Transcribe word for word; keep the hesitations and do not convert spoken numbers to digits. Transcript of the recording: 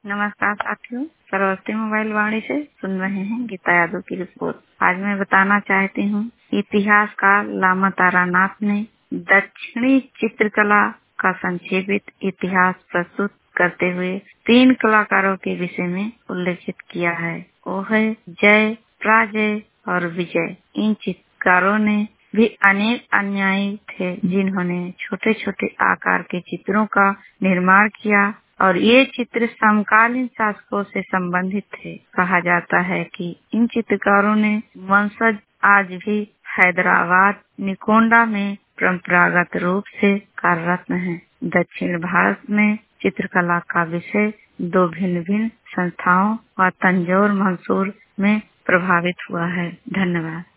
नमस्कार साथियों, सरस्वती मोबाइल वाणी से सुन रहे हैं गीता यादव की रिपोर्ट। आज मैं बताना चाहती हूँ, इतिहासकार लामा तारानाथ ने दक्षिणी चित्रकला का संक्षेपित इतिहास प्रस्तुत करते हुए तीन कलाकारों के विषय में उल्लेखित किया है। वो है जय, पराजय और विजय। इन चित्रकारों ने भी अनेक अनुयायी थे जिन्होंने छोटे छोटे आकार के चित्रों का निर्माण किया और ये चित्र समकालीन शासकों से संबंधित थे। कहा जाता है कि इन चित्रकारों ने वंशज आज भी हैदराबाद निकोंडा में परंपरागत रूप से कार्यरत हैं। दक्षिण भारत में चित्रकला का विषय दो भिन्न भिन्न संस्थाओं और तंजौर मंसूर में प्रभावित हुआ है। धन्यवाद।